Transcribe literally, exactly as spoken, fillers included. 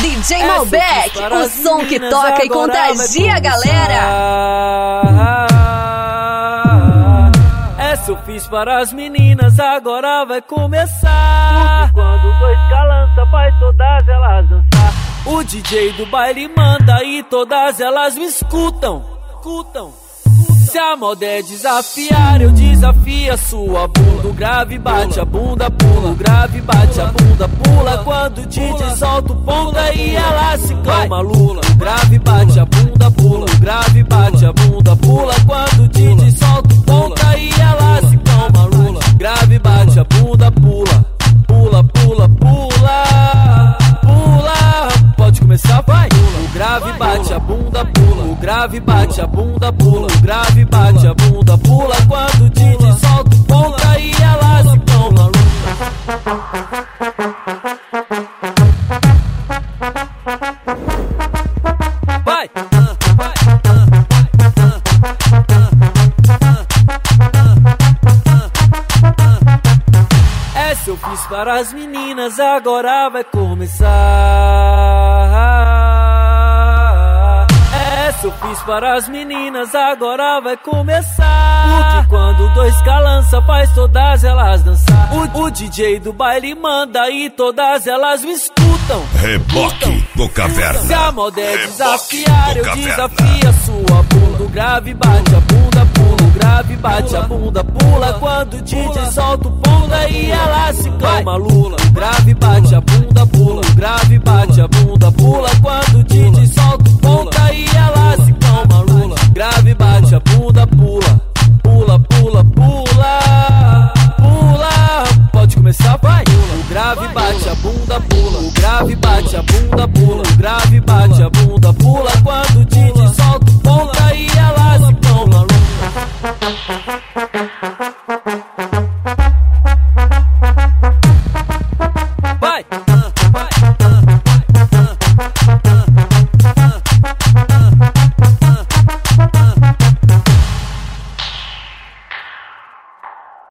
D J Malbec, o som que toca e contagia a galera. Essa eu fiz para as meninas, agora vai começar. Porque quando dois calança faz todas elas dançar. O D J do baile manda e todas elas me escutam, escutam. Se a moda é desafiar, eu desafio a sua bunda. O grave bate a bunda, pula. O grave bate a bunda, pula. Quando o D J solta o ponta e ela se calma, lula. O grave bate a bunda, pula. O grave bate a bunda, pula. Quando o D J solta o ponta e ela se calma, lula. Grave bate a bunda, pula. Pula, pula, pula. Pula. Pode começar, vai. O grave bate a bunda, pula. O grave bate a bunda, pula. O grave bate a bunda, pula. Quando o D J solta o ponta e ela se calma, vai. Essa eu fiz para as meninas, agora vai começar. Essa eu fiz para as meninas, agora vai começar. Porque quando dois calança faz todas elas dançar. O, o D J do baile manda e todas elas me escutam. Reboque do Caverna. Se a moda é desafiar, eu desafio a sua bunda. O grave bate a bunda, pula. O grave bate a bunda, pula. Quando o D J solta o ponta e ela se calma, lula. O grave bate a bunda, pula. O grave bate a bunda, pula. Quando o D J solta o ponta e ela se calma, lula. Grave bate a bunda, pula. Pula, pula, pula. Pula. Pode começar, vai. O grave bate a bunda, pula. O grave bate a bunda, pula. O grave bate a bunda, pula. Quando